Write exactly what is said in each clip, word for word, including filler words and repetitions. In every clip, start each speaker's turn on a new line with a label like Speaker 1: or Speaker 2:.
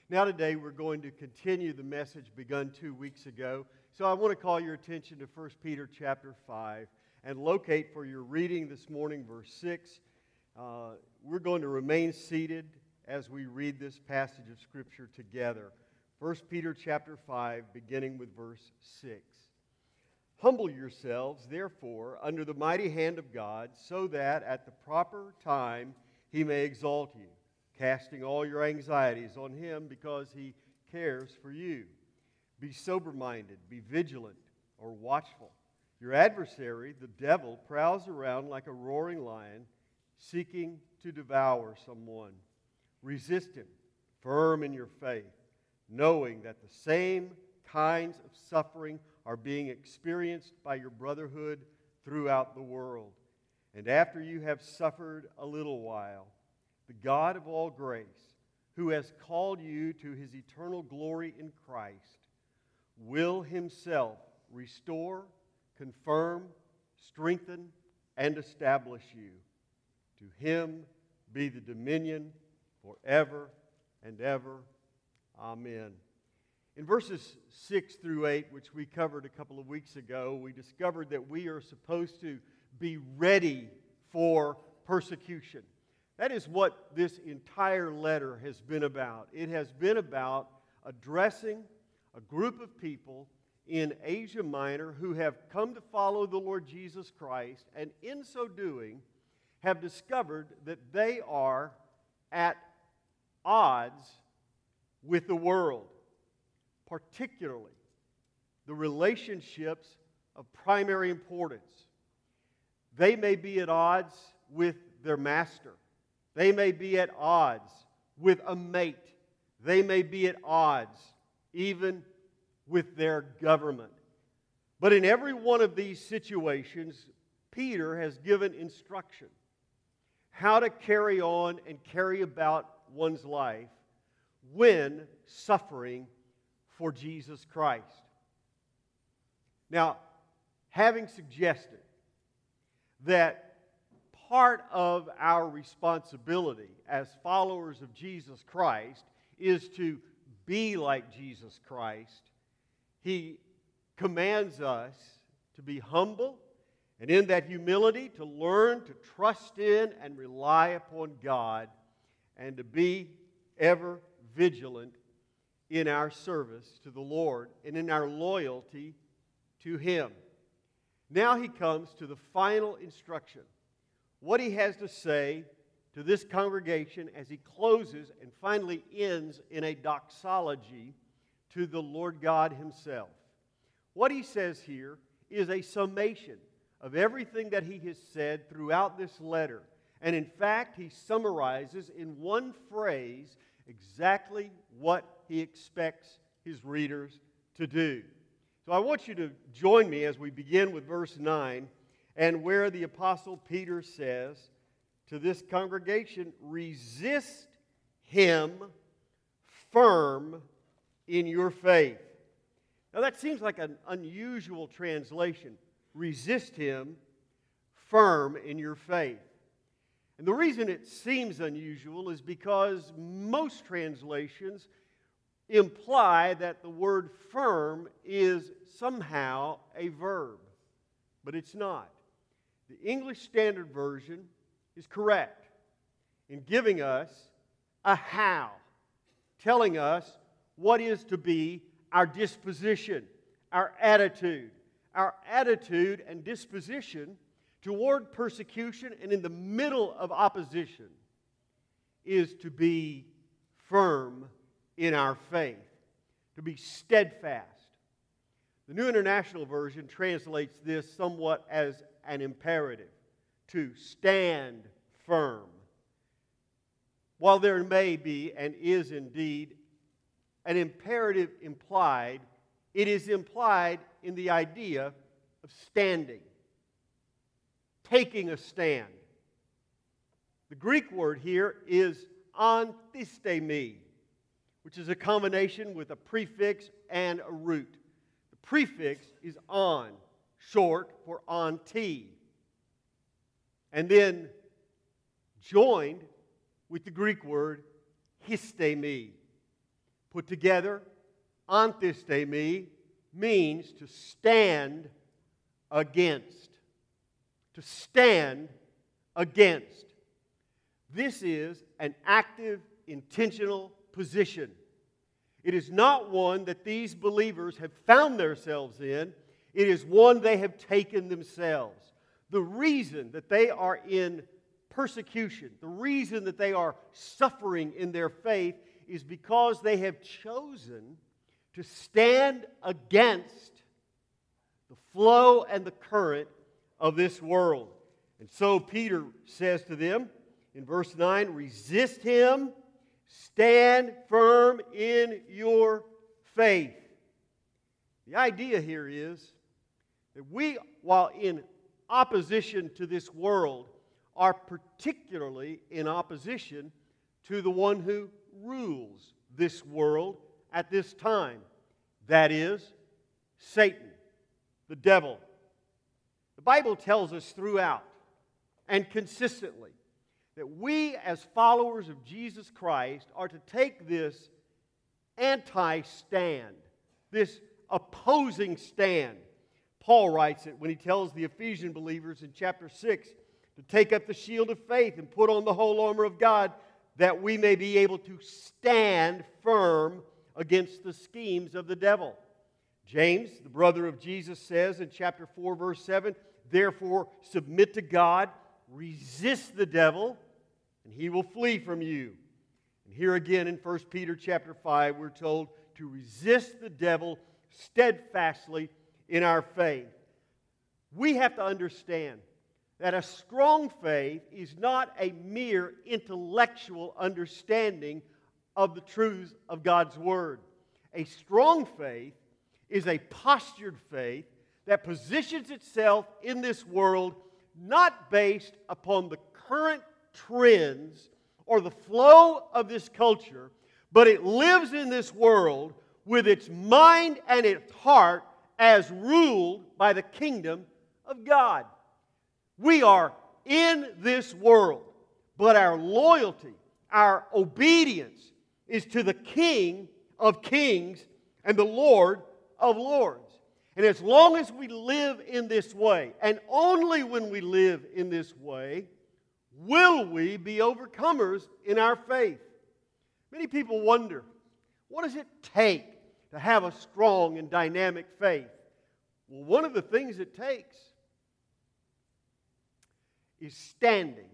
Speaker 1: Now today we're going to continue the message begun two weeks ago. So I want to call your attention to First Peter chapter five and locate for your reading this morning verse six. Uh, we're going to remain seated as we read this passage of Scripture together. First Peter chapter five, beginning with verse six. Humble yourselves, therefore, under the mighty hand of God, so that at the proper time He may exalt you, casting all your anxieties on Him because He cares for you. Be sober-minded, be vigilant or watchful. Your adversary, the devil, prowls around like a roaring lion, seeking to devour someone. Resist him, firm in your faith, knowing that the same kinds of suffering are being experienced by your brotherhood throughout the world. And after you have suffered a little while, the God of all grace, who has called you to His eternal glory in Christ, will Himself restore, confirm, strengthen, and establish you. To Him be the dominion forever and ever. Amen. In verses six through eight, which we covered a couple of weeks ago, we discovered that we are supposed to be ready for persecution. That is what this entire letter has been about. It has been about addressing a group of people in Asia Minor who have come to follow the Lord Jesus Christ, and in so doing have discovered that they are at odds with the world, particularly the relationships of primary importance. They may be at odds with their master. They may be at odds with a mate. They may be at odds even with their government. But in every one of these situations, Peter has given instruction how to carry on and carry about one's life when suffering for Jesus Christ. Now, having suggested that part of our responsibility as followers of Jesus Christ is to be like Jesus Christ, He commands us to be humble, and in that humility to learn to trust in and rely upon God, and to be ever vigilant in our service to the Lord and in our loyalty to Him. Now he comes to the final instruction, what he has to say to this congregation as he closes and finally ends in a doxology to the Lord God Himself. What he says here is a summation of everything that he has said throughout this letter. And in fact, he summarizes in one phrase exactly what he expects his readers to do. So I want you to join me as we begin with verse nine, and where the Apostle Peter says to this congregation, resist him firm in your faith. Now that seems like an unusual translation. Resist him firm in your faith. And the reason it seems unusual is because most translations imply that the word firm is somehow a verb, but it's not. The English Standard Version is correct in giving us a how, telling us what is to be our disposition, our attitude. Our attitude and disposition toward persecution and in the middle of opposition is to be firm in our faith, to be steadfast. The New International Version translates this somewhat as an imperative, to stand firm. While there may be and is indeed an imperative implied, it is implied in the idea of standing, taking a stand. The Greek word here is anthistemi, which is a combination with a prefix and a root. The prefix is on, short for anti, and then joined with the Greek word histemi, Put together, anthistemi means to stand against. To stand against. This is an active, intentional position. It is not one that these believers have found themselves in. It is one they have taken themselves. The reason that they are in persecution, the reason that they are suffering in their faith is because they have chosen to stand against the flow and the current of this world. And so Peter says to them in verse nine, resist him, stand firm in your faith. The idea here is that we, while in opposition to this world, are particularly in opposition to the one who rules this world at this time. That is, Satan, the devil. The Bible tells us throughout and consistently that we as followers of Jesus Christ are to take this anti-stand, this opposing stand. Paul writes it when he tells the Ephesian believers in chapter six to take up the shield of faith and put on the whole armor of God that we may be able to stand firm against the schemes of the devil. James, the brother of Jesus, says in chapter four, verse seven, therefore submit to God, resist the devil, and he will flee from you. And here again in First Peter chapter five, we're told to resist the devil steadfastly in our faith. We have to understand that a strong faith is not a mere intellectual understanding of the truths of God's Word. A strong faith is a postured faith that positions itself in this world not based upon the current trends or the flow of this culture, but it lives in this world with its mind and its heart as ruled by the kingdom of God. We are in this world, but our loyalty, our obedience is to the King of kings and the Lord of lords. And as long as we live in this way, and only when we live in this way, will we be overcomers in our faith. Many people wonder, what does it take to have a strong and dynamic faith? Well, one of the things it takes is standing.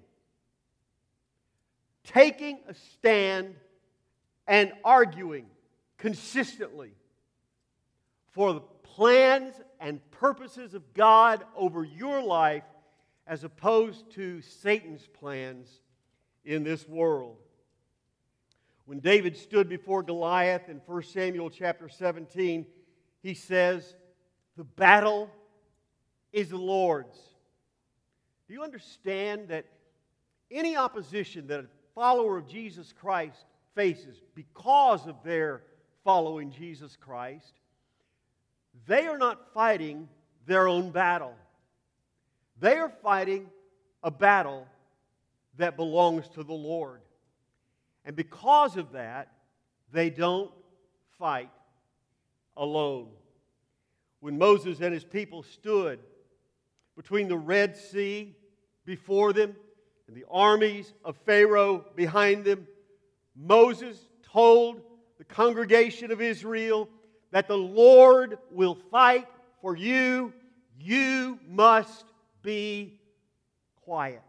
Speaker 1: Taking a stand and arguing consistently for the plans and purposes of God over your life as opposed to Satan's plans in this world. When David stood before Goliath in First Samuel chapter seventeen, he says, the battle is the Lord's. Do you understand that any opposition that a follower of Jesus Christ faces because of their following Jesus Christ, they are not fighting their own battle. They are fighting a battle that belongs to the Lord. And because of that, they don't fight alone. When Moses and his people stood between the Red Sea before them and the armies of Pharaoh behind them, Moses told the congregation of Israel that the Lord will fight for you. You must be quiet.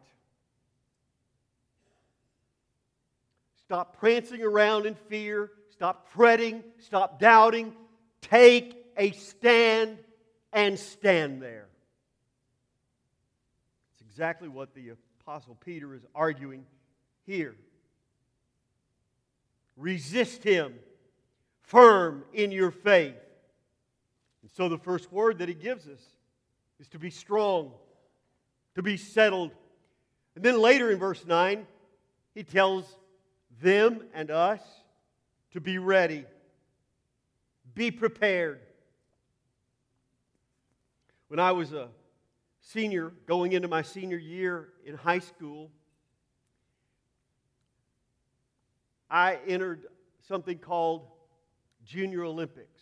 Speaker 1: Stop prancing around in fear. Stop fretting. Stop doubting. Take a stand and stand there. It's exactly what the Apostle Peter is arguing here. Resist him, firm in your faith. And so the first word that he gives us is to be strong, to be settled. And then later in verse nine, he tells them and us to be ready, be prepared. When I was a senior, going into my senior year in high school, I entered something called Junior Olympics.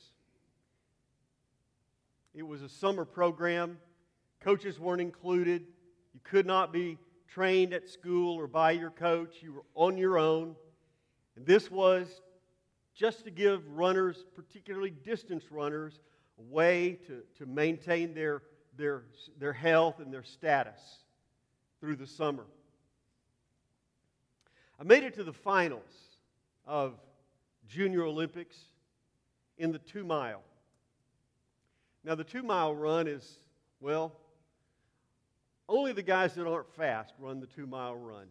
Speaker 1: It was a summer program. Coaches weren't included. You could not be trained at school or by your coach. You were on your own. And this was just to give runners, particularly distance runners, a way to, to maintain their, their, their health and their status through the summer. I made it to the finals of Junior Olympics in the two-mile. Now, the two-mile run is, well, only the guys that aren't fast run the two-mile run.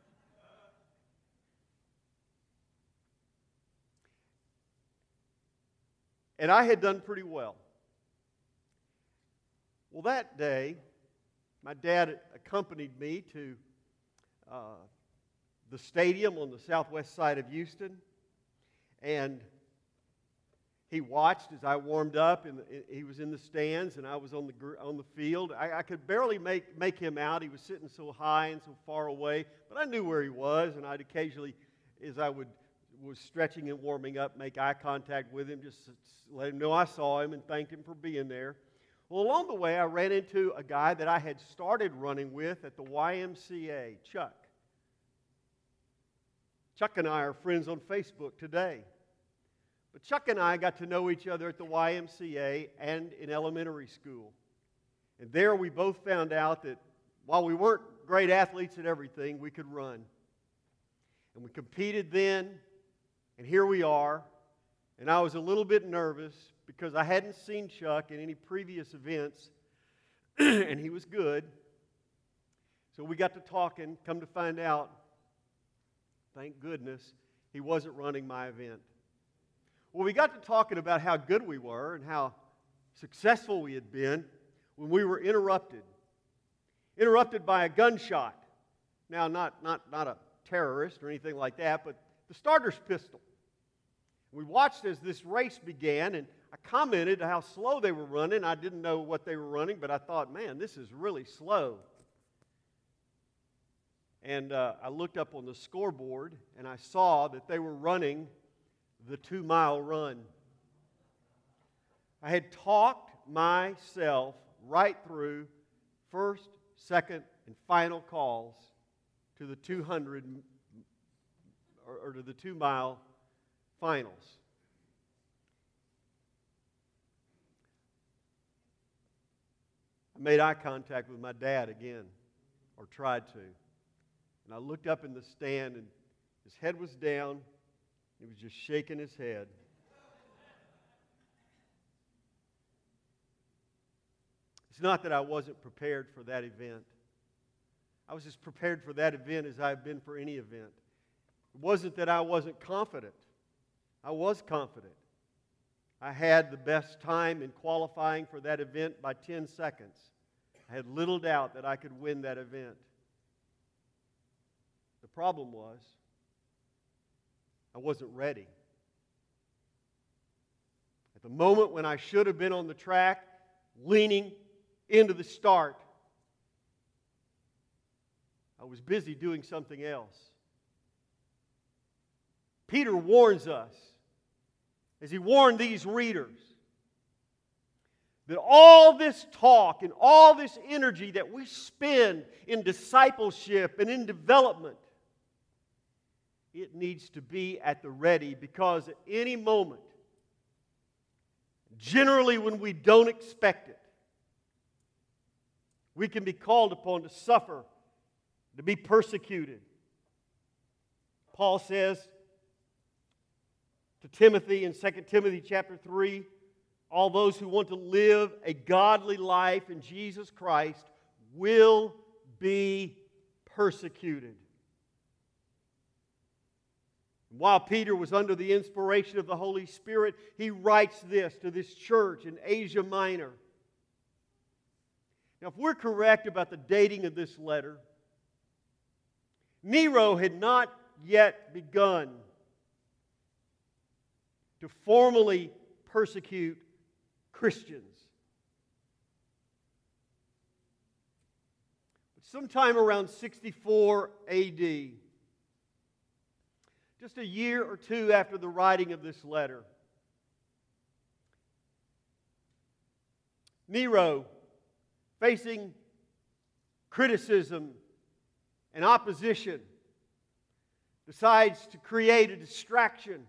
Speaker 1: And I had done pretty well. Well, that day, my dad accompanied me to uh, the stadium on the southwest side of Houston, and he watched as I warmed up, and he was in the stands, and I was on the on the field. I, I could barely make, make him out. He was sitting so high and so far away, but I knew where he was, and I'd occasionally, as I would was stretching and warming up, make eye contact with him, just let him know I saw him and thanked him for being there. Well, along the way, I ran into a guy that I had started running with at the Y M C A, Chuck. Chuck and I are friends on Facebook today. But Chuck and I got to know each other at the Y M C A and in elementary school. And there we both found out that while we weren't great athletes at everything, we could run. And we competed then, and here we are. And I was a little bit nervous because I hadn't seen Chuck in any previous events, and he was good. So we got to talking, come to find out, thank goodness, he wasn't running my event. Well, we got to talking about how good we were and how successful we had been when we were interrupted. Interrupted by a gunshot. Now, not, not, not a terrorist or anything like that, but the starter's pistol. We watched as this race began, and I commented how slow they were running. I didn't know what they were running, but I thought, man, this is really slow. And uh, I looked up on the scoreboard, and I saw that they were running the two-mile run. I had talked myself right through first, second, and final calls to the two hundred or, or to the two-mile finals. I made eye contact with my dad again, or tried to. And I looked up in the stand, and his head was down. He was just shaking his head. It's not that I wasn't prepared for that event. I was as prepared for that event as I've been for any event. It wasn't that I wasn't confident. I was confident. I had the best time in qualifying for that event by ten seconds. I had little doubt that I could win that event. The problem was, I wasn't ready. At the moment when I should have been on the track, leaning into the start, I was busy doing something else. Peter warns us, as he warned these readers, that all this talk and all this energy that we spend in discipleship and in development, it needs to be at the ready, because at any moment, generally when we don't expect it, we can be called upon to suffer, to be persecuted. Paul says to Timothy in Second Timothy chapter three, all those who want to live a godly life in Jesus Christ will be persecuted. While Peter was under the inspiration of the Holy Spirit, he writes this to this church in Asia Minor. Now, if we're correct about the dating of this letter, Nero had not yet begun to formally persecute Christians. But sometime around sixty-four A D, just a year or two after the writing of this letter, Nero, facing criticism and opposition, decides to create a distraction.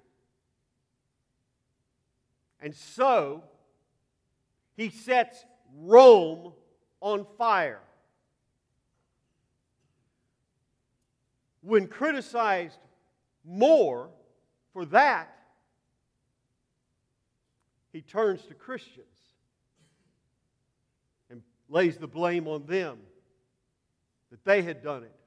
Speaker 1: And so, he sets Rome on fire. When criticized more for that, he turns to Christians and lays the blame on them that they had done it.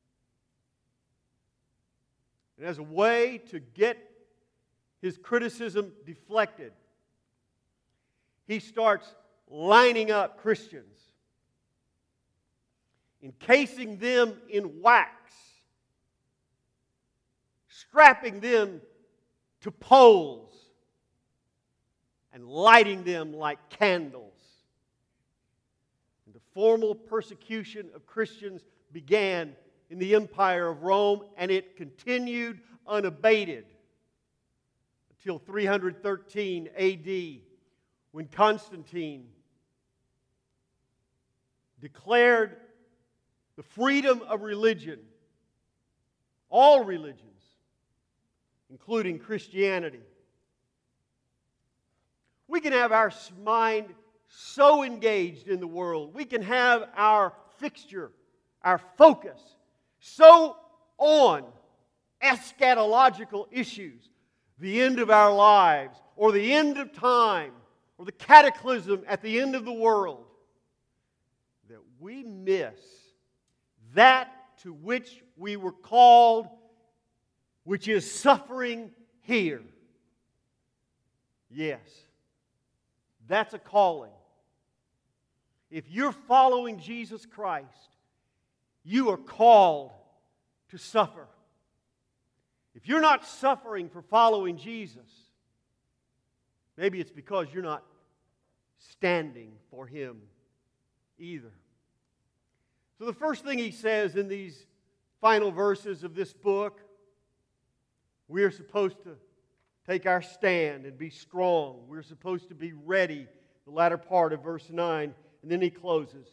Speaker 1: And as a way to get his criticism deflected, he starts lining up Christians, encasing them in wax, strapping them to poles, and lighting them like candles. And the formal persecution of Christians began in the Empire of Rome, and it continued unabated until three hundred thirteen A D, when Constantine declared the freedom of religion, all religions, including Christianity. We can have our mind so engaged in the world. We can have our fixture, our focus, so on eschatological issues, the end of our lives, or the end of time, or the cataclysm at the end of the world, that we miss that to which we were called, which is suffering here. Yes, that's a calling. If you're following Jesus Christ, you are called to suffer. If you're not suffering for following Jesus, maybe it's because you're not standing for Him either. So the first thing he says in these final verses of this book, we are supposed to take our stand and be strong. We're supposed to be ready, the latter part of verse nine. And then he closes.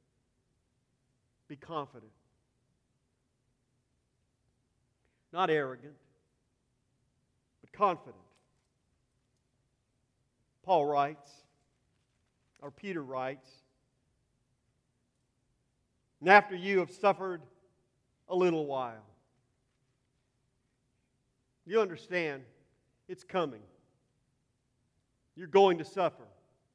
Speaker 1: Be confident. Not arrogant, but confident. Paul writes, or Peter writes, and after you have suffered a little while. You understand, it's coming. You're going to suffer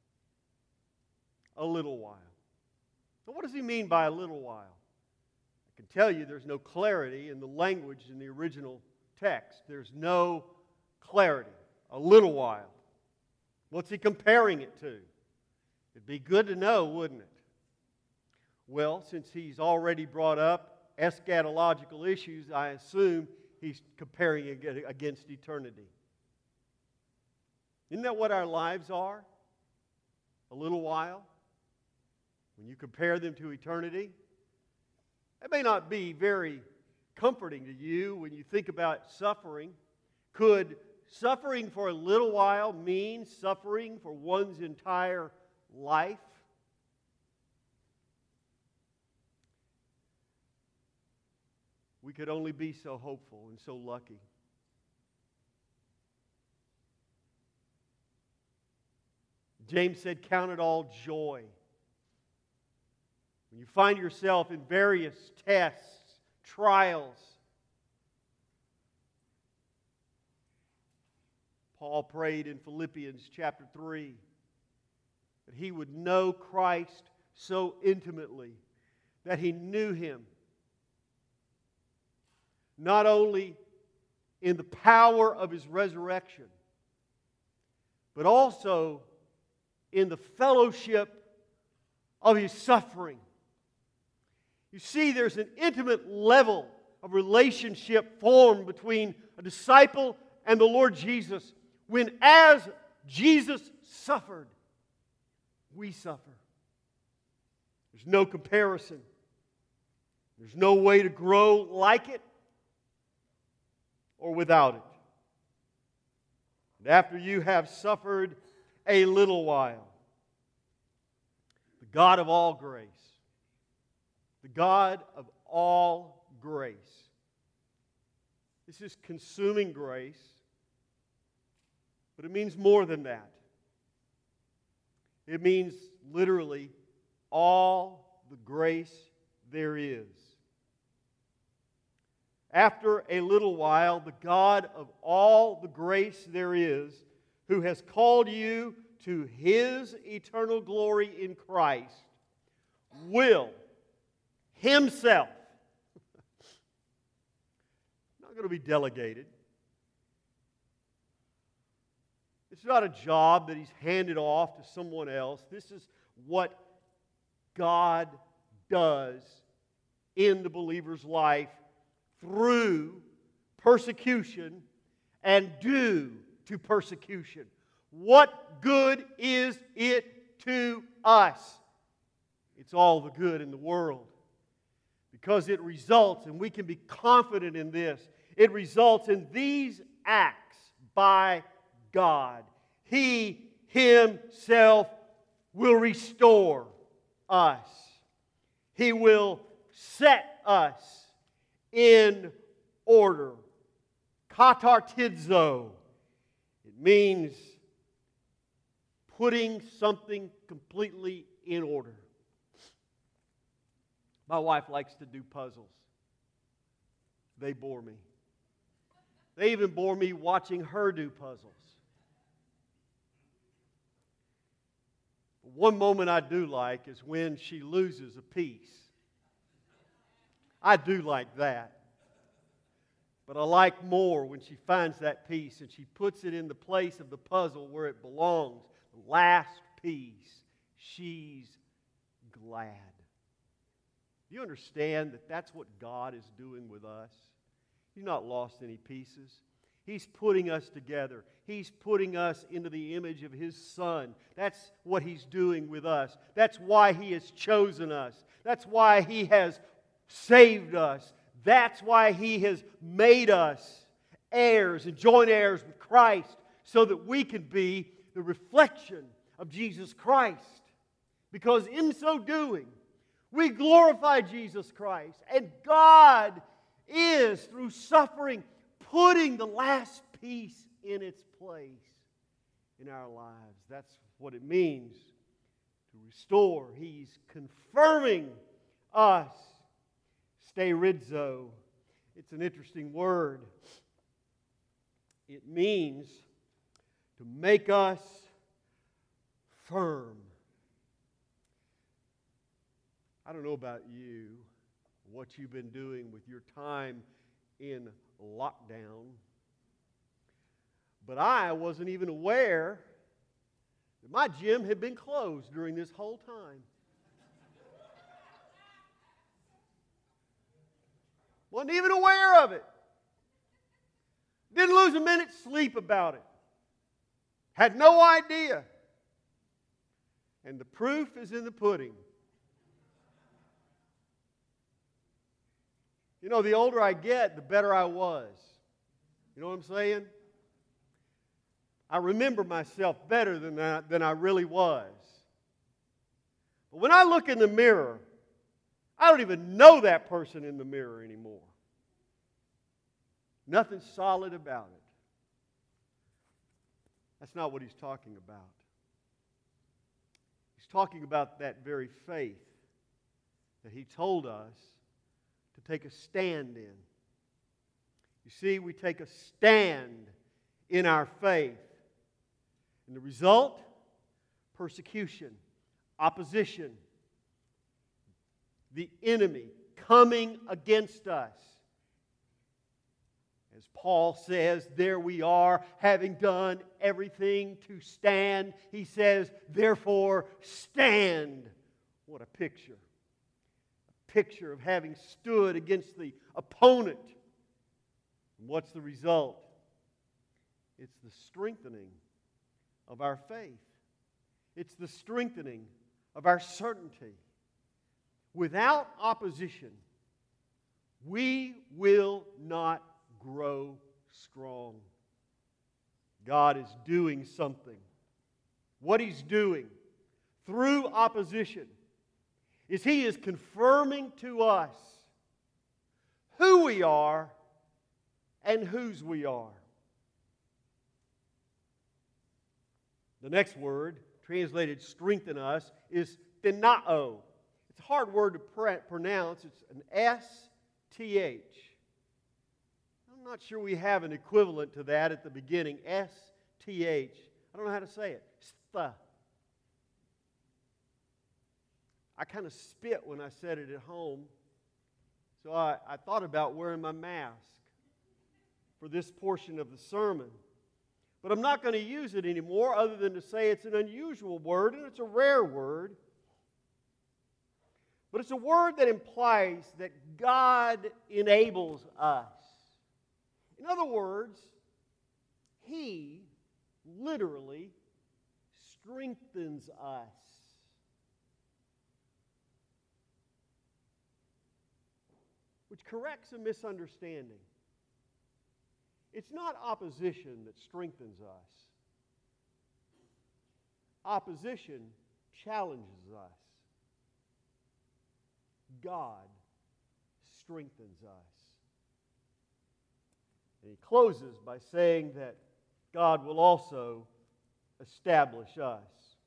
Speaker 1: a little while. Now, what does he mean by a little while? I can tell you there's no clarity in the language in the original text. There's no clarity. A little while. What's he comparing it to? It'd be good to know, wouldn't it? Well, since he's already brought up eschatological issues, I assume he's comparing it against eternity. Isn't that what our lives are? A little while? When you compare them to eternity? It may not be very comforting to you when you think about suffering. Could suffering for a little while mean suffering for one's entire life? We could only be so hopeful and so lucky. James said, count it all joy when you find yourself in various tests, trials. Paul prayed in Philippians chapter three that he would know Christ so intimately that he knew Him not only in the power of His resurrection, but also in the fellowship of His suffering. You see, there's an intimate level of relationship formed between a disciple and the Lord Jesus when, as Jesus suffered, we suffer. There's no comparison. There's no way to grow like it or without it. And after you have suffered a little while, the God of all grace. The God of all grace. This is consuming grace, but it means more than that. It means literally all the grace there is. After a little while, the God of all the grace there is, who has called you to His eternal glory in Christ, will Himself, not going to be delegated. It's not a job that He's handed off to someone else. This is what God does in the believer's life through persecution and due to persecution. What good is it to us? It's all the good in the world. Because it results, and we can be confident in this, it results in these acts by God. He Himself will restore us. He will set us in order. Katartizo. It means putting something completely in order. My wife likes to do puzzles. They bore me. They even bore me watching her do puzzles. One moment I do like is when she loses a piece. I do like that. But I like more when she finds that piece and she puts it in the place of the puzzle where it belongs. The last piece. She's glad. Do you understand that that's what God is doing with us? He's not lost any pieces. He's putting us together. He's putting us into the image of His Son. That's what He's doing with us. That's why He has chosen us. That's why He has saved us. That's why He has made us heirs and joint heirs with Christ so that we can be the reflection of Jesus Christ. Because in so doing, we glorify Jesus Christ. And God is, through suffering, putting the last piece in its place in our lives. That's what it means to restore. He's confirming us. Sterizo. It's an interesting word. It means to make us firm. I don't know about you, what you've been doing with your time in lockdown, but I wasn't even aware that my gym had been closed during this whole time. Wasn't even aware of it. Didn't lose a minute's sleep about it. Had no idea. And the proof is in the pudding. You know, the older I get, the better I was. You know what I'm saying? I remember myself better than I, than I really was. But when I look in the mirror, I don't even know that person in the mirror anymore. Nothing solid about it. That's not what he's talking about. He's talking about that very faith that he told us to take a stand in. You see, we take a stand in our faith. And the result? Persecution, opposition, the enemy coming against us. As Paul says, there we are, having done everything to stand. He says, therefore, stand. What a picture. A picture of having stood against the opponent. And what's the result? It's the strengthening of our faith. It's the strengthening of our certainty. Without opposition, we will not grow strong. God is doing something. What He's doing through opposition is He is confirming to us who we are and whose we are. The next word, translated strengthen us, is thenao. It's a hard word to pr- pronounce. It's an S T H. I'm not sure we have an equivalent to that at the beginning. S T H. I don't know how to say it. Stha. I kind of spit when I said it at home. So I, I thought about wearing my mask for this portion of the sermon. But I'm not going to use it anymore other than to say it's an unusual word and it's a rare word. But it's a word that implies that God enables us. In other words, He literally strengthens us. Which corrects a misunderstanding. It's not opposition that strengthens us. Opposition challenges us. God strengthens us. And he closes by saying that God will also establish us.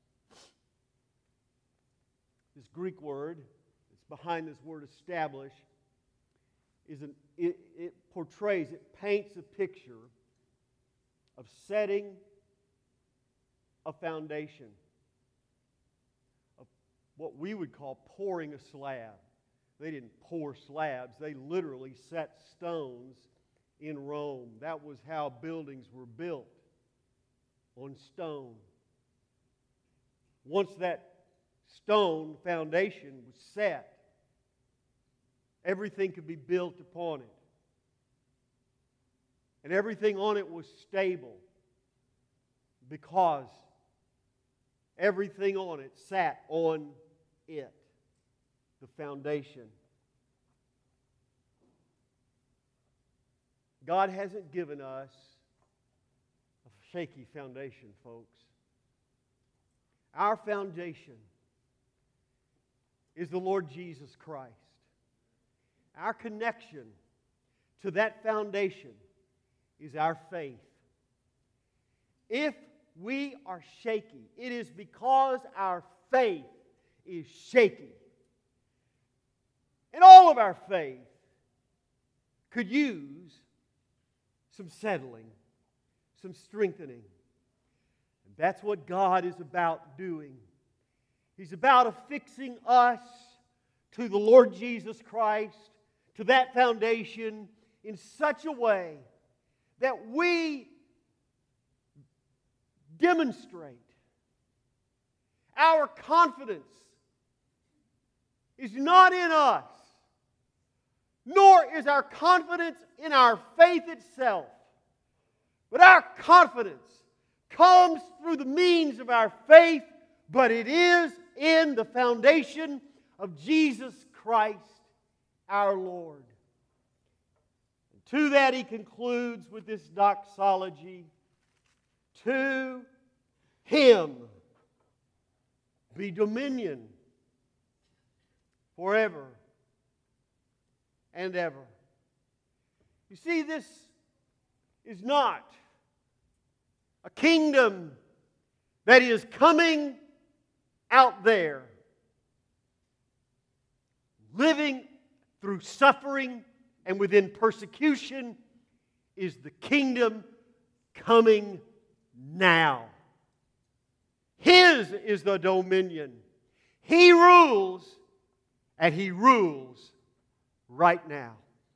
Speaker 1: This Greek word that's behind this word establish is an, it, it portrays, it paints a picture of setting a foundation, of what we would call pouring a slab. They didn't pour slabs, they literally set stones in Rome. That was how buildings were built, on stone. Once that stone foundation was set, everything could be built upon it. And everything on it was stable because everything on it sat on it, the foundation. God hasn't given us a shaky foundation, folks. Our foundation is the Lord Jesus Christ. Our connection to that foundation is our faith. If we are shaky, it is because our faith is shaky. And all of our faith could use some settling, some strengthening. And that's what God is about doing. He's about affixing us to the Lord Jesus Christ, to that foundation, in such a way that we demonstrate our confidence is not in us, nor is our confidence in our faith itself, but our confidence comes through the means of our faith, but it is in the foundation of Jesus Christ our Lord. And to that he concludes with this doxology: to Him be dominion forever and ever. You see, this is not a kingdom that is coming out there, living through suffering and within persecution. Is the kingdom coming now. His is the dominion. He rules, and He rules right now.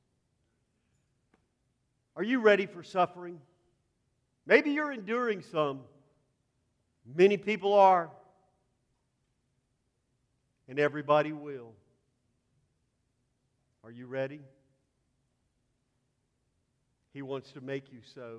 Speaker 1: Are you ready for suffering? Maybe you're enduring some. Many people are. And everybody will. Are you ready? He wants to make you so.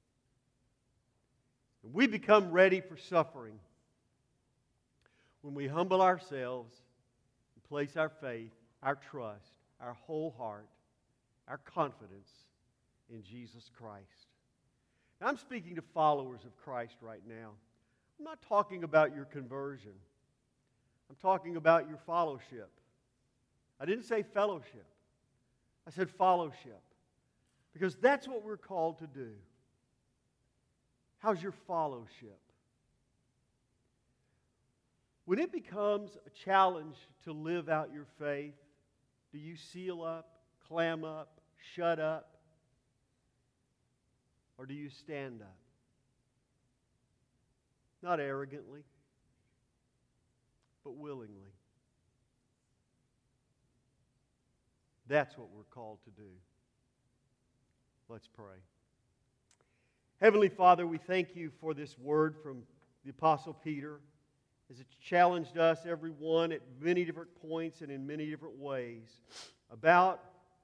Speaker 1: We become ready for suffering when we humble ourselves and place our faith, our trust, our whole heart, our confidence in Jesus Christ. Now, I'm speaking to followers of Christ right now. I'm not talking about your conversion. I'm talking about your fellowship. I didn't say fellowship. I said fellowship. Because that's what we're called to do. How's your fellowship? When it becomes a challenge to live out your faith, do you seal up, clam up, shut up? Or do you stand up? Not arrogantly, but willingly. That's what we're called to do. Let's pray. Heavenly Father, we thank you for this word from the Apostle Peter as it's challenged us, everyone, at many different points and in many different ways about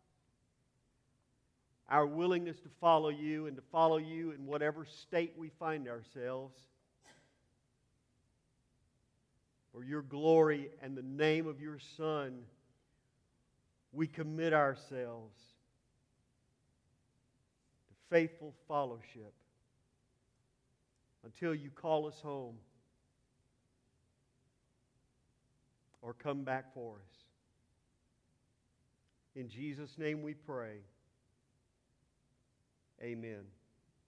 Speaker 1: our willingness to follow you and to follow you in whatever state we find ourselves. For your glory and the name of your Son, we commit ourselves to faithful fellowship until you call us home or come back for us. In Jesus' name we pray. Amen.